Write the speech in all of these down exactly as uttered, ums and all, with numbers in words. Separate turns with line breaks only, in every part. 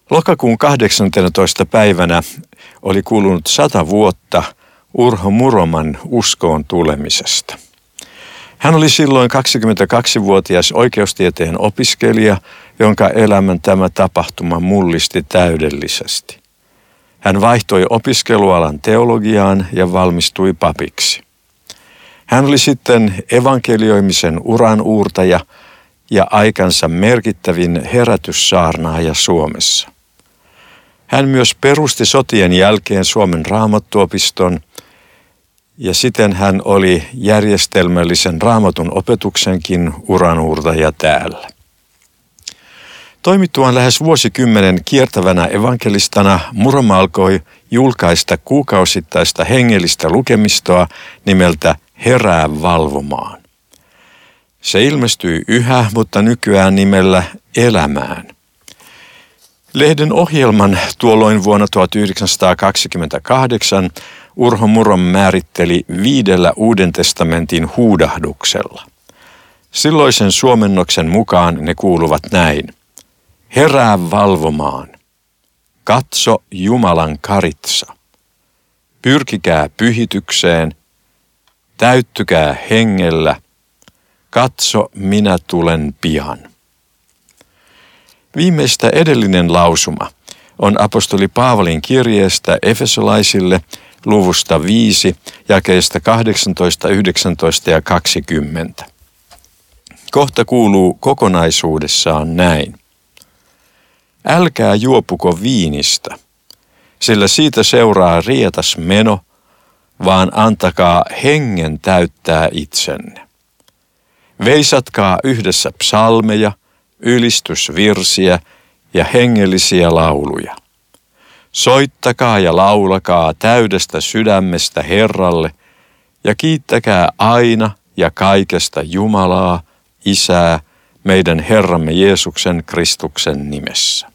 Lokakuun kahdeksanteenatoista päivänä oli kulunut sata vuotta Urho Muroman uskoon tulemisesta. Hän oli silloin kaksikymmentäkaksivuotias oikeustieteen opiskelija, jonka elämän tämä tapahtuma mullisti täydellisesti. Hän vaihtoi opiskelualan teologiaan ja valmistui papiksi. Hän oli sitten evankelioimisen uranuurtaja ja aikansa merkittävin herätyssaarnaaja Suomessa. Hän myös perusti sotien jälkeen Suomen Raamattuopiston ja siten hän oli järjestelmällisen raamatun opetuksenkin uranuurtaja täällä. Toimittuaan lähes vuosikymmenen kiertävänä evankelistana Muroma alkoi julkaista kuukausittaista hengellistä lukemistoa nimeltä Herää valvomaan. Se ilmestyy yhä, mutta nykyään nimellä Elämään. Lehden ohjelman tuolloin vuonna tuhatyhdeksänsataakaksikymmentäkahdeksan Urho Murom määritteli viidellä Uuden testamentin huudahduksella. Silloisen suomennoksen mukaan ne kuuluvat näin. Herää valvomaan. Katso Jumalan karitsa. Pyrkikää pyhitykseen. Täyttykää hengellä. Katso, minä tulen pian. Viimeistä edellinen lausuma on apostoli Paavalin kirjeestä Efesolaisille luvusta viisi, jakeista kahdeksantoista, yhdeksäntoista ja kaksikymmentä. Kohta kuuluu kokonaisuudessaan näin. Älkää juopuko viinistä, sillä siitä seuraa rietas meno, vaan antakaa hengen täyttää itsenne. Veisatkaa yhdessä psalmeja, ylistysvirsiä ja hengellisiä lauluja. Soittakaa ja laulakaa täydestä sydämestä Herralle ja kiittäkää aina ja kaikesta Jumalaa, Isää, meidän Herramme Jeesuksen Kristuksen nimessä.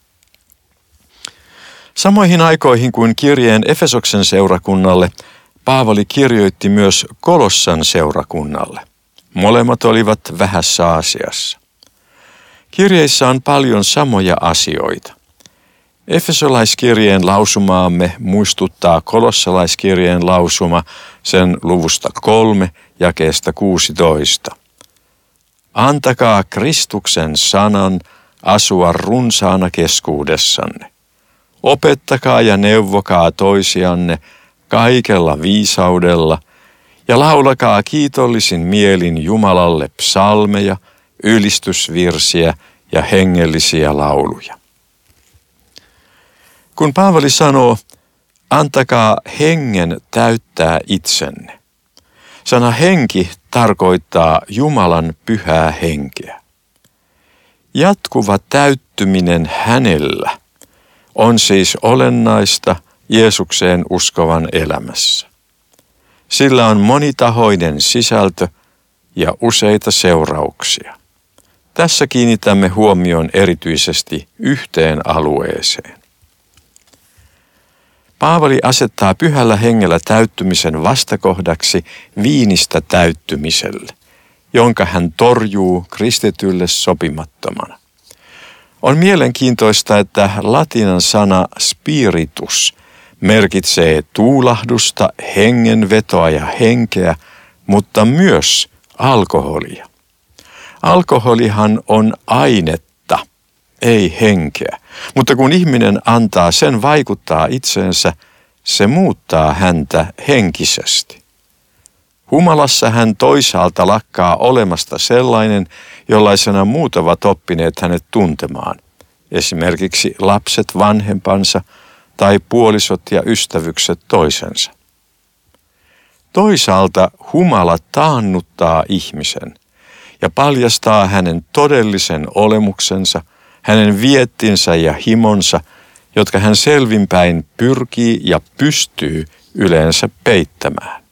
Samoihin aikoihin kuin kirjeen Efesoksen seurakunnalle, Paavali kirjoitti myös Kolossan seurakunnalle. Molemmat olivat vähässä Aasiassa. Kirjeissä on paljon samoja asioita. Efesolaiskirjeen lausumaamme muistuttaa kolossalaiskirjeen lausuma sen luvusta kolme jakeesta kuusitoista. Antakaa Kristuksen sanan asua runsaana keskuudessanne. Opettakaa ja neuvokaa toisianne kaikella viisaudella ja laulakaa kiitollisin mielin Jumalalle psalmeja, ylistysvirsiä ja hengellisiä lauluja. Kun Paavali sanoo, antakaa hengen täyttää itsenne. Sana henki tarkoittaa Jumalan pyhää henkeä. Jatkuva täyttyminen hänellä on siis olennaista Jeesukseen uskovan elämässä. Sillä on monitahoinen sisältö ja useita seurauksia. Tässä kiinnitämme huomion erityisesti yhteen alueeseen. Paavali asettaa pyhällä hengellä täyttymisen vastakohdaksi viinistä täyttymiselle, jonka hän torjuu kristitylle sopimattomana. On mielenkiintoista, että latinan sana spiritus merkitsee tuulahdusta, hengenvetoa ja henkeä, mutta myös alkoholia. Alkoholihan on ainetta, ei henkeä, mutta kun ihminen antaa sen vaikuttaa itseensä, se muuttaa häntä henkisesti. Humalassa hän toisaalta lakkaa olemasta sellainen, jollaisena muut ovat oppineet hänet tuntemaan, esimerkiksi lapset vanhempansa tai puolisot ja ystävykset toisensa. Toisaalta humala taannuttaa ihmisen ja paljastaa hänen todellisen olemuksensa, hänen viettinsä ja himonsa, jotka hän selvinpäin pyrkii ja pystyy yleensä peittämään.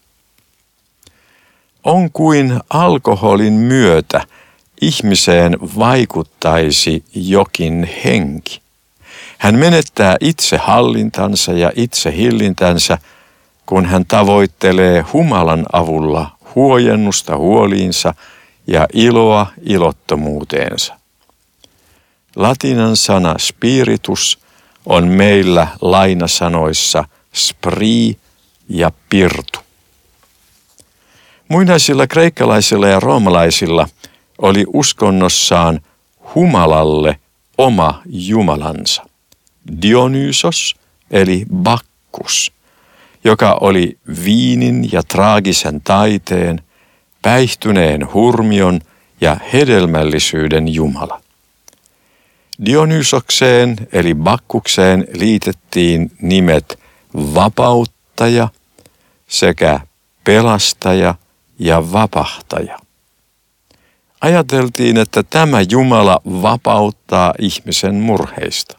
On kuin alkoholin myötä ihmiseen vaikuttaisi jokin henki. Hän menettää itse hallintansa ja itse hillintänsä, kun hän tavoittelee humalan avulla huojennusta huoliinsa ja iloa ilottomuuteensa. Latinan sana spiritus on meillä lainasanoissa spri ja pirtu. Muinaisilla kreikkalaisilla ja roomalaisilla oli uskonnossaan humalalle oma jumalansa, Dionysos eli Bakkus, joka oli viinin ja traagisen taiteen, päihtyneen hurmion ja hedelmällisyyden jumala. Dionysokseen eli Bakkukseen liitettiin nimet vapauttaja sekä pelastaja ja vapahtaja. Ajateltiin, että tämä Jumala vapauttaa ihmisen murheista.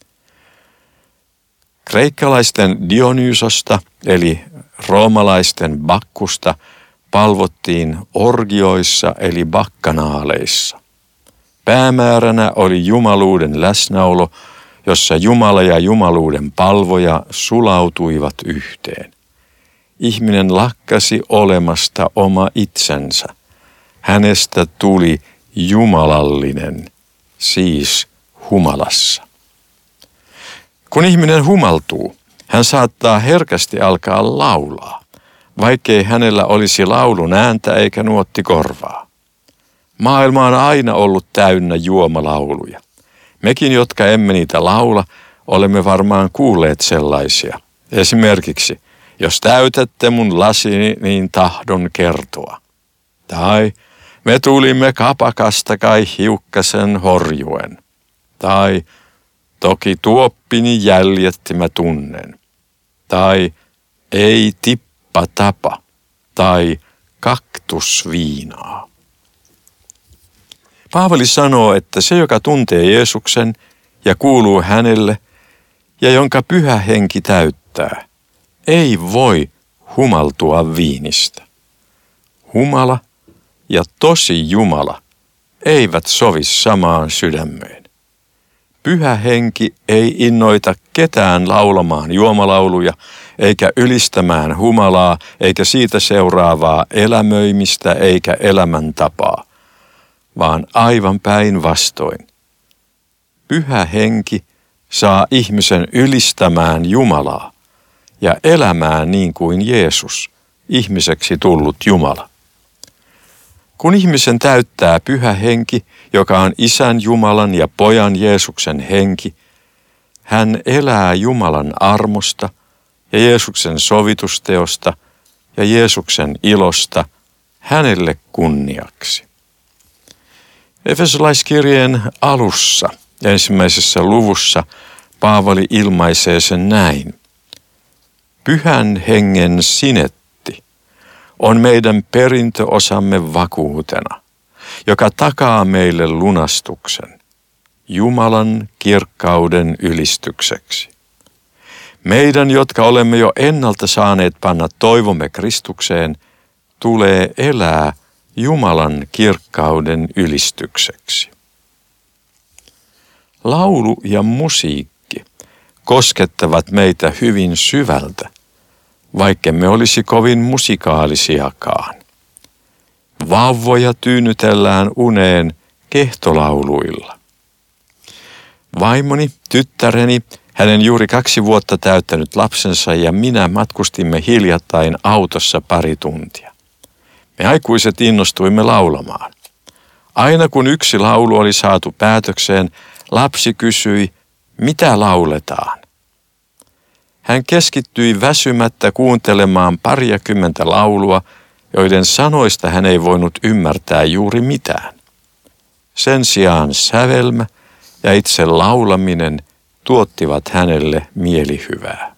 Kreikkalaisten Dionysosta eli roomalaisten Bakkusta palvottiin orgioissa eli bakkanaaleissa. Päämääränä oli jumaluuden läsnäolo, jossa Jumala ja jumaluuden palvoja sulautuivat yhteen. Ihminen lakkasi olemasta oma itsensä. Hänestä tuli jumalallinen, siis humalassa. Kun ihminen humaltuu, hän saattaa herkästi alkaa laulaa, vaikkei hänellä olisi laulun ääntä eikä nuotti korvaa. Maailma on aina ollut täynnä juomalauluja. Mekin, jotka emme niitä laula, olemme varmaan kuulleet sellaisia. Esimerkiksi, jos täytätte mun lasini, niin tahdon kertoa. Tai me tulimme kapakasta kai hiukkasen horjuen. Tai toki tuoppini jäljetti mä tunnen. Tai ei tippa tapa. Tai kaktusviinaa. Paavali sanoo, että se, joka tuntee Jeesuksen ja kuuluu hänelle ja jonka Pyhä Henki täyttää, ei voi humaltua viinistä. Humala ja tosi Jumala eivät sovi samaan sydämeen. Pyhä Henki ei innoita ketään laulamaan juomalauluja, eikä ylistämään humalaa, eikä siitä seuraavaa elämöimistä eikä elämäntapaa, vaan aivan päinvastoin. Pyhä Henki saa ihmisen ylistämään Jumalaa ja elämään niin kuin Jeesus, ihmiseksi tullut Jumala. Kun ihmisen täyttää Pyhä Henki, joka on Isän Jumalan ja Pojan Jeesuksen henki, hän elää Jumalan armosta ja Jeesuksen sovitusteosta ja Jeesuksen ilosta hänelle kunniaksi. Efesolaiskirjeen alussa, ensimmäisessä luvussa, Paavali ilmaisee sen näin. Pyhän Hengen sinetti on meidän perintöosamme vakuutena, joka takaa meille lunastuksen, Jumalan kirkkauden ylistykseksi. Meidän, jotka olemme jo ennalta saaneet panna toivomme Kristukseen, tulee elää Jumalan kirkkauden ylistykseksi. Laulu ja musiikki koskettavat meitä hyvin syvältä, vaikkemme olisi kovin musikaalisiakaan. Vauvoja tyynnytellään uneen kehtolauluilla. Vaimoni, tyttäreni, hänen juuri kaksi vuotta täyttänyt lapsensa ja minä matkustimme hiljattain autossa pari tuntia. Me aikuiset innostuimme laulamaan. Aina kun yksi laulu oli saatu päätökseen, lapsi kysyi, mitä lauletaan. Hän keskittyi väsymättä kuuntelemaan pariakymmentä laulua, joiden sanoista hän ei voinut ymmärtää juuri mitään. Sen sijaan sävelmä ja itse laulaminen tuottivat hänelle mielihyvää.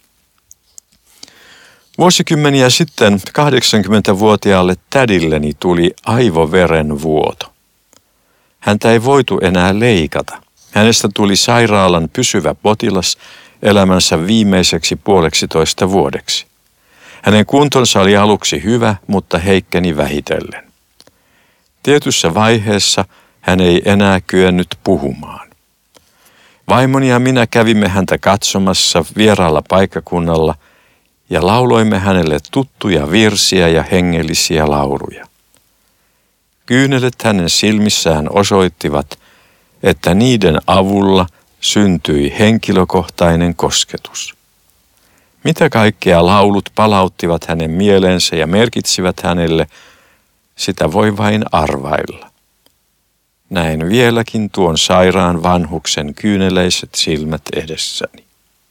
Vuosikymmeniä sitten kahdeksankymmentävuotiaalle tädilleni tuli aivoverenvuoto. Häntä ei voitu enää leikata. Hänestä tuli sairaalan pysyvä potilas elämänsä viimeiseksi puoleksitoista vuodeksi. Hänen kuntonsa oli aluksi hyvä, mutta heikkeni vähitellen. Tietyssä vaiheessa hän ei enää kyennyt puhumaan. Vaimoni ja minä kävimme häntä katsomassa vieraalla paikkakunnalla ja lauloimme hänelle tuttuja virsiä ja hengellisiä lauluja. Kyynelet hänen silmissään osoittivat, että niiden avulla syntyi henkilökohtainen kosketus. Mitä kaikkea laulut palauttivat hänen mieleensä ja merkitsivät hänelle, sitä voi vain arvailla. Näen vieläkin tuon sairaan vanhuksen kyyneleiset silmät edessäni.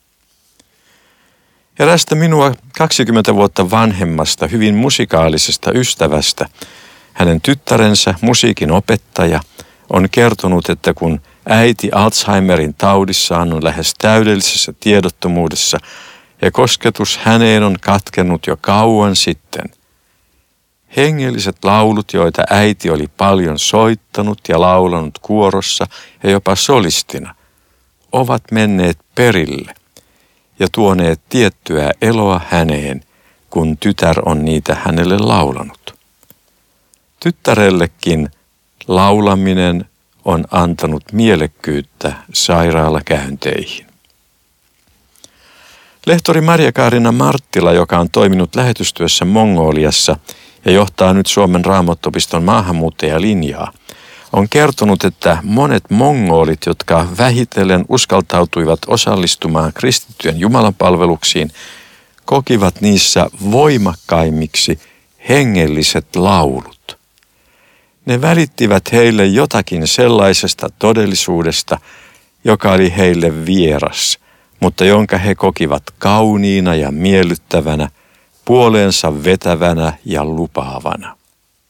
Erästä minua kaksikymmentä vuotta vanhemmasta, hyvin musikaalisesta ystävästä, hänen tyttärensä, musiikin opettaja, on kertonut, että kun äiti Alzheimerin taudissaan on lähes täydellisessä tiedottomuudessa ja kosketus häneen on katkennut jo kauan sitten, hengelliset laulut, joita äiti oli paljon soittanut ja laulanut kuorossa ja jopa solistina, ovat menneet perille ja tuoneet tiettyä eloa häneen, kun tytär on niitä hänelle laulanut. Tyttärellekin laulaminen on antanut mielekkyyttä sairaalakäynteihin. Lehtori Maria-Kaarina Marttila, joka on toiminut lähetystyössä Mongoliassa ja johtaa nyt Suomen Raamattuopiston maahanmuuttajalinjaa, on kertonut, että monet mongolit, jotka vähitellen uskaltautuivat osallistumaan kristittyjen jumalanpalveluksiin, kokivat niissä voimakkaimmiksi hengelliset laulut. Ne välittivät heille jotakin sellaisesta todellisuudesta, joka oli heille vieras, mutta jonka he kokivat kauniina ja miellyttävänä, puoleensa vetävänä ja lupaavana.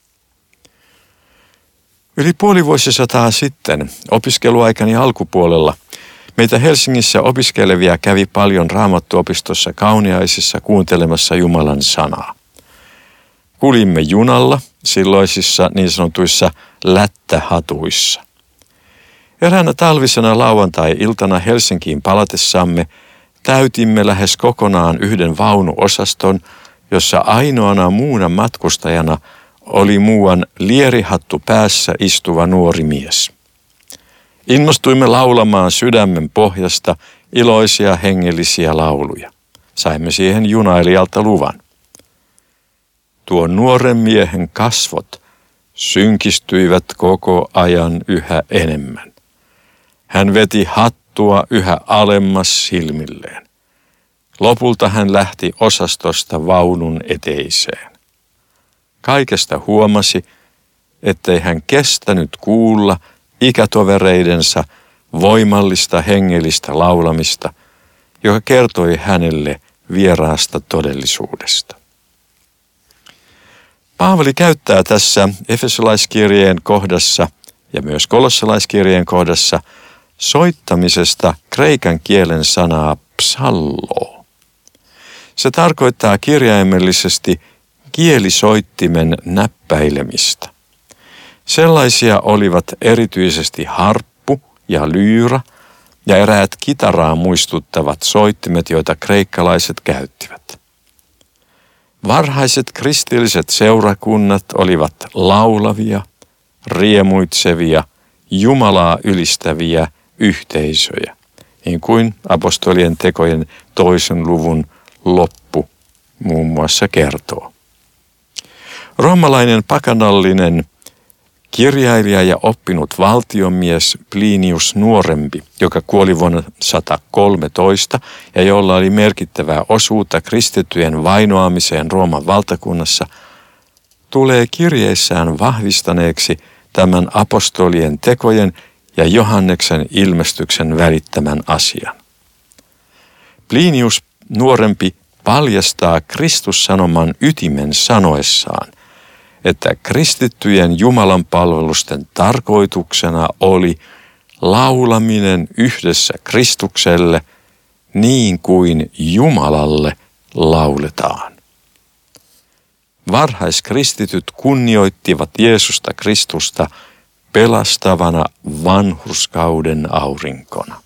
Yli puoli vuosisataa sitten, opiskeluaikani alkupuolella, meitä Helsingissä opiskelevia kävi paljon Raamattuopistossa Kauniaisissa kuuntelemassa Jumalan sanaa. Kulimme junalla, silloisissa niin sanotuissa lättähatuissa. Eräänä talvisena lauantai-iltana Helsinkiin palatessamme täytimme lähes kokonaan yhden vaunuosaston, jossa ainoana muuna matkustajana oli muuan lierihattu päässä istuva nuori mies. Innostuimme laulamaan sydämen pohjasta iloisia hengellisiä lauluja. Saimme siihen junailijalta luvan. Tuon nuoren miehen kasvot synkistyivät koko ajan yhä enemmän. Hän veti hattua yhä alemmas silmilleen. Lopulta hän lähti osastosta vaunun eteiseen. Kaikesta huomasi, ettei hän kestänyt kuulla ikätovereidensa voimallista hengellistä laulamista, joka kertoi hänelle vieraasta todellisuudesta. Paavali käyttää tässä Efesolaiskirjeen kohdassa ja myös Kolossalaiskirjeen kohdassa soittamisesta kreikan kielen sanaa psalloo. Se tarkoittaa kirjaimellisesti kielisoittimen näppäilemistä. Sellaisia olivat erityisesti harppu ja lyyrä ja eräät kitaraa muistuttavat soittimet, joita kreikkalaiset käyttivät. Varhaiset kristilliset seurakunnat olivat laulavia, riemuitsevia, Jumalaa ylistäviä yhteisöjä, niin kuin apostolien tekojen toisen luvun loppu muun muassa kertoo. Roomalainen pakanallinen kirjailija ja oppinut valtionmies Plinius Nuorempi, joka kuoli vuonna sata kolmetoista ja jolla oli merkittävää osuutta kristittyjen vainoamiseen Rooman valtakunnassa, tulee kirjeissään vahvistaneeksi tämän apostolien tekojen ja Johanneksen ilmestyksen välittämän asian. Plinius Nuorempi paljastaa Kristussanoman ytimen sanoessaan, että kristittyjen Jumalan palvelusten tarkoituksena oli laulaminen yhdessä Kristukselle niin kuin Jumalalle lauletaan. Varhaiskristityt kunnioittivat Jeesusta Kristusta pelastavana vanhurskauden aurinkona.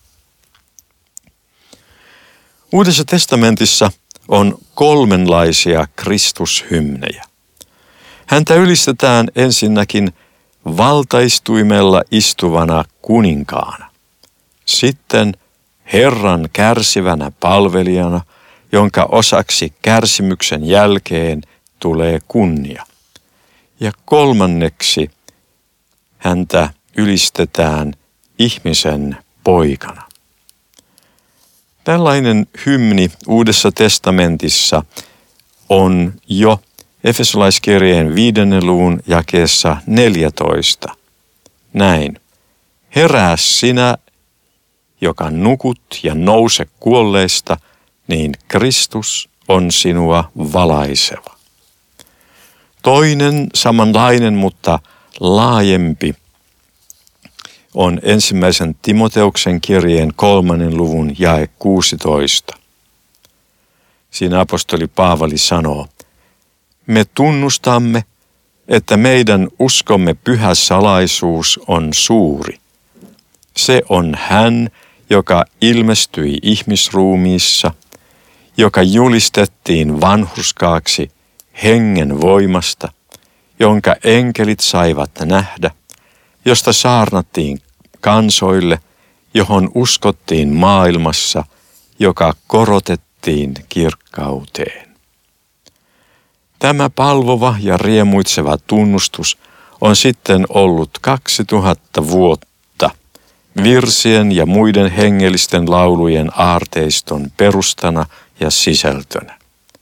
Uudessa testamentissa on kolmenlaisia Kristushymnejä. Häntä ylistetään ensinnäkin valtaistuimella istuvana kuninkaana, sitten Herran kärsivänä palvelijana, jonka osaksi kärsimyksen jälkeen tulee kunnia. Ja kolmanneksi häntä ylistetään ihmisen poikana. Tällainen hymni Uudessa testamentissa on jo Efesolaiskirjeen viidennen luvun jakeessa neljätoista. Näin. Herää sinä, joka nukut ja nouse kuolleista, niin Kristus on sinua valaiseva. Toinen samanlainen, mutta laajempi on ensimmäisen Timoteuksen kirjeen kolmannen luvun jae kuusitoista. Siinä apostoli Paavali sanoo, me tunnustamme, että meidän uskomme pyhä salaisuus on suuri. Se on hän, joka ilmestyi ihmisruumiissa, joka julistettiin vanhurskaaksi hengen voimasta, jonka enkelit saivat nähdä, josta saarnattiin kansoille, johon uskottiin maailmassa, joka korotettiin kirkkauteen. Tämä palvova ja riemuitseva tunnustus on sitten ollut kaksituhatta vuotta virsien ja muiden hengellisten laulujen aarteiston perustana ja sisältönä.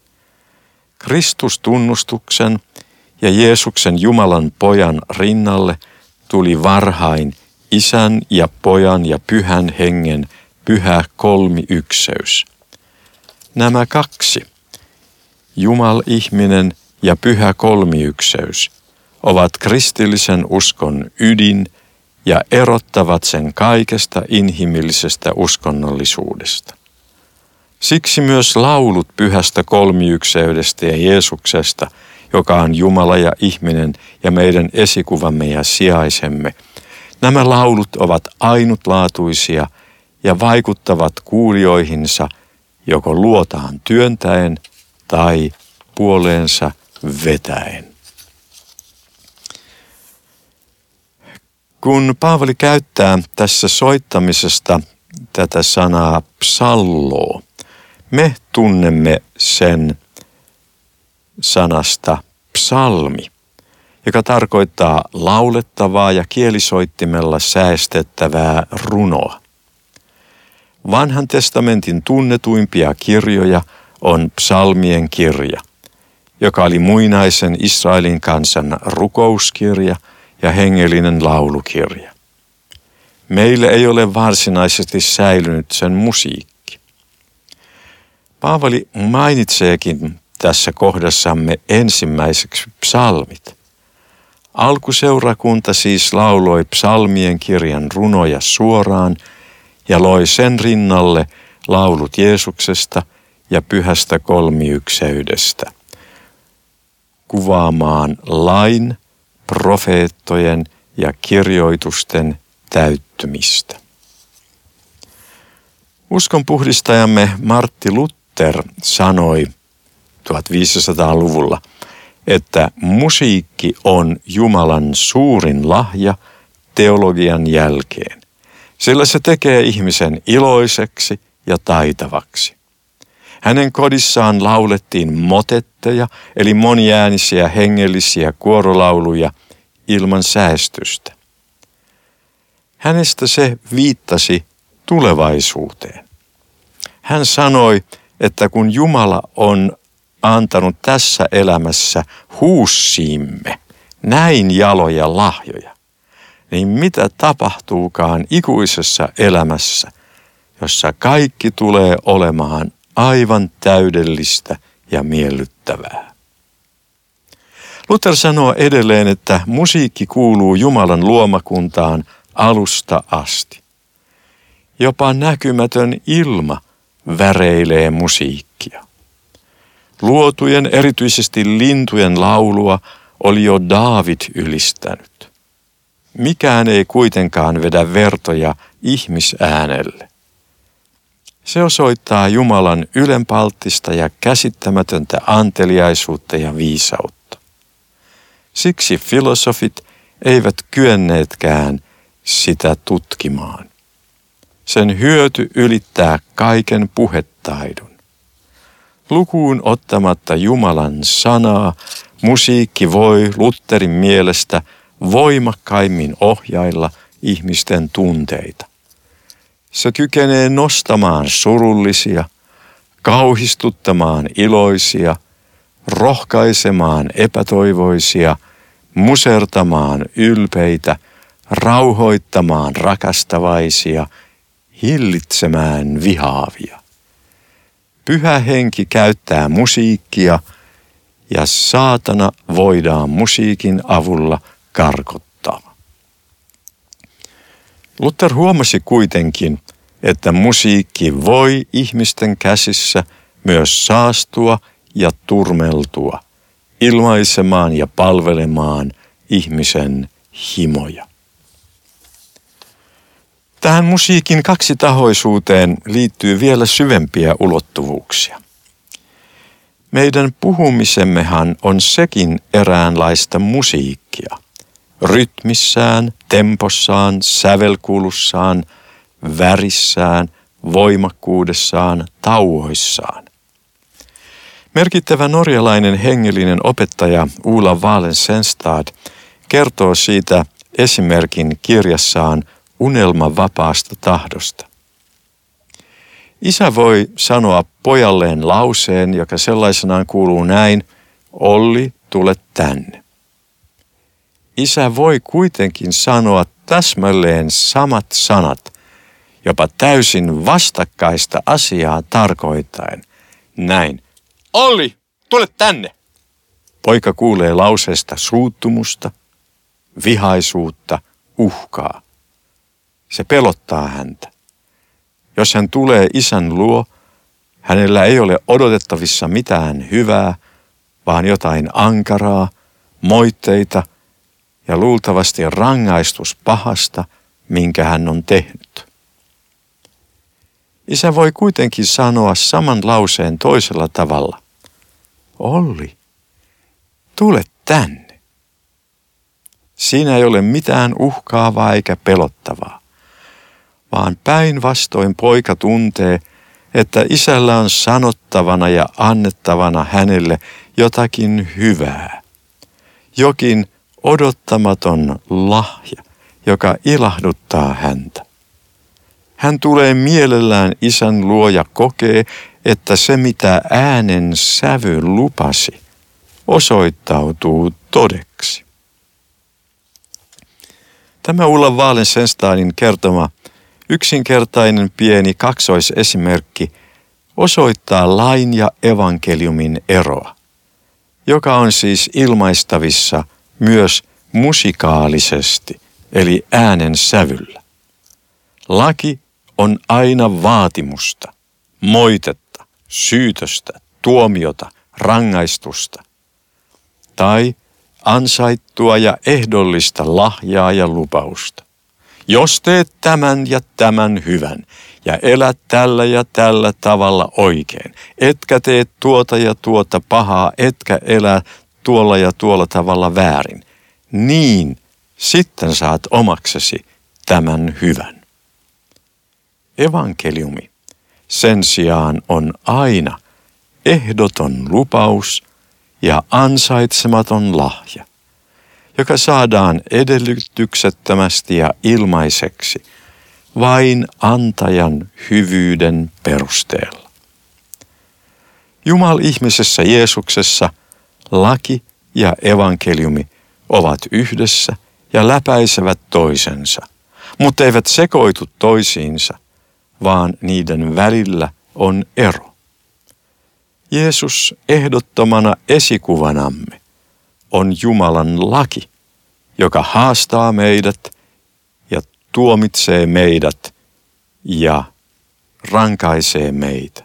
Kristustunnustuksen ja Jeesuksen Jumalan pojan rinnalle tuli varhain Isän ja Pojan ja Pyhän Hengen pyhä kolmiykseys. Nämä kaksi, Jumal-ihminen ja pyhä kolmiykseys, ovat kristillisen uskon ydin ja erottavat sen kaikesta inhimillisestä uskonnollisuudesta. Siksi myös laulut pyhästä kolmiykseydestä ja Jeesuksesta, joka on Jumala ja ihminen ja meidän esikuvamme ja sijaisemme, nämä laulut ovat ainutlaatuisia ja vaikuttavat kuulijoihinsa joko luotaan työntäen tai puoleensa vetäen. Kun Paavali käyttää tässä soittamisesta tätä sanaa psalloo, me tunnemme sen sanasta psalmi, joka tarkoittaa laulettavaa ja kielisoittimella säestettävää runoa. Vanhan testamentin tunnetuimpia kirjoja on psalmien kirja, joka oli muinaisen Israelin kansan rukouskirja ja hengellinen laulukirja. Meille ei ole varsinaisesti säilynyt sen musiikki. Paavali mainitseekin tässä kohdassamme ensimmäiseksi psalmit. Alkuseurakunta siis lauloi psalmien kirjan runoja suoraan ja loi sen rinnalle laulut Jeesuksesta ja pyhästä kolmiykseydestä, kuvaamaan lain, profeettojen ja kirjoitusten täyttymistä. Uskonpuhdistajamme Martti Luther sanoi tuhatviisisataaluvulla, että musiikki on Jumalan suurin lahja teologian jälkeen, sillä se tekee ihmisen iloiseksi ja taitavaksi. Hänen kodissaan laulettiin motetteja, eli moniäänisiä hengellisiä kuorolauluja ilman säästystä. Hänestä se viittasi tulevaisuuteen. Hän sanoi, että kun Jumala on antanut tässä elämässä huussiimme näin jaloja lahjoja, niin mitä tapahtuukaan ikuisessa elämässä, jossa kaikki tulee olemaan aivan täydellistä ja miellyttävää. Luther sanoo edelleen, että musiikki kuuluu Jumalan luomakuntaan alusta asti. Jopa näkymätön ilma väreilee musiikkia. Luotujen, erityisesti lintujen laulua, oli jo Daavid ylistänyt. Mikään ei kuitenkaan vedä vertoja ihmisäänelle. Se osoittaa Jumalan ylenpalttista ja käsittämätöntä anteliaisuutta ja viisautta. Siksi filosofit eivät kyenneetkään sitä tutkimaan. Sen hyöty ylittää kaiken puhetaidon. Lukuun ottamatta Jumalan sanaa, musiikki voi Lutherin mielestä voimakkaimmin ohjailla ihmisten tunteita. Se kykenee nostamaan surullisia, kauhistuttamaan iloisia, rohkaisemaan epätoivoisia, musertamaan ylpeitä, rauhoittamaan rakastavaisia, hillitsemään vihaavia. Pyhä henki käyttää musiikkia ja saatana voidaan musiikin avulla karkottaa. Luther huomasi kuitenkin, että musiikki voi ihmisten käsissä myös saastua ja turmeltua, ilmaisemaan ja palvelemaan ihmisen himoja. Tähän musiikin kaksitahoisuuteen liittyy vielä syvempiä ulottuvuuksia. Meidän puhumisemmehan on sekin eräänlaista musiikkia. Rytmissään, tempossaan, sävelkulussaan, värissään, voimakkuudessaan, tauoissaan. Merkittävä norjalainen hengellinen opettaja Ulla Wahlen-Sennstad kertoo siitä esimerkin kirjassaan Unelma vapaasta tahdosta. Isä voi sanoa pojalleen lauseen, joka sellaisenaan kuuluu näin: Olli, tule tänne. Isä voi kuitenkin sanoa täsmälleen samat sanat, jopa täysin vastakkaista asiaa tarkoittaen. Näin: Olli, tule tänne. Poika kuulee lauseesta suuttumusta, vihaisuutta, uhkaa. Se pelottaa häntä. Jos hän tulee isän luo, hänellä ei ole odotettavissa mitään hyvää, vaan jotain ankaraa, moitteita ja luultavasti rangaistus pahasta, minkä hän on tehnyt. Isä voi kuitenkin sanoa saman lauseen toisella tavalla. Olli, tule tänne. Siinä ei ole mitään uhkaavaa eikä pelottavaa, vaan päinvastoin poika tuntee, että isällä on sanottavana ja annettavana hänelle jotakin hyvää. Jokin odottamaton lahja, joka ilahduttaa häntä. Hän tulee mielellään isän luo ja kokee, että se mitä äänen sävy lupasi, osoittautuu todeksi. Tämä Ulla Wahlen-Sennstadin kertoma yksinkertainen pieni kaksoisesimerkki osoittaa lain ja evankeliumin eroa, joka on siis ilmaistavissa myös musikaalisesti, eli äänen sävyllä. Laki on aina vaatimusta, moitetta, syytöstä, tuomiota, rangaistusta tai ansaittua ja ehdollista lahjaa ja lupausta. Jos teet tämän ja tämän hyvän ja elät tällä ja tällä tavalla oikein, etkä tee tuota ja tuota pahaa, etkä elä tuolla ja tuolla tavalla väärin, niin sitten saat omaksesi tämän hyvän. Evankeliumi sen sijaan on aina ehdoton lupaus ja ansaitsematon lahja, joka saadaan edellytyksettömästi ja ilmaiseksi vain antajan hyvyyden perusteella. Jumal-ihmisessä Jeesuksessa laki ja evankeliumi ovat yhdessä ja läpäisevät toisensa, mutta eivät sekoitu toisiinsa, vaan niiden välillä on ero. Jeesus ehdottomana esikuvanamme on Jumalan laki, joka haastaa meidät ja tuomitsee meidät ja rankaisee meitä.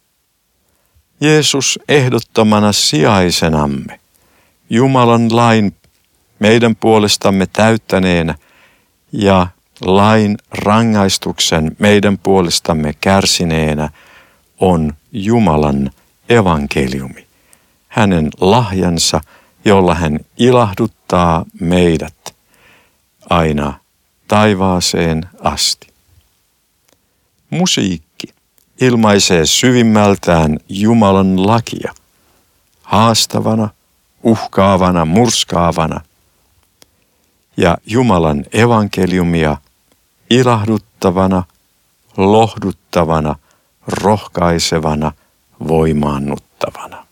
Jeesus ehdottomana sijaisenamme, Jumalan lain meidän puolestamme täyttäneenä ja lain rangaistuksen meidän puolestamme kärsineenä on Jumalan evankeliumi, hänen lahjansa, jolla hän ilahduttaa meidät aina taivaaseen asti. Musiikki ilmaisee syvimmältään Jumalan lakia, haastavana, uhkaavana, murskaavana. ja Jumalan evankeliumia ilahduttavana, lohduttavana, rohkaisevana, voimaannuttavana.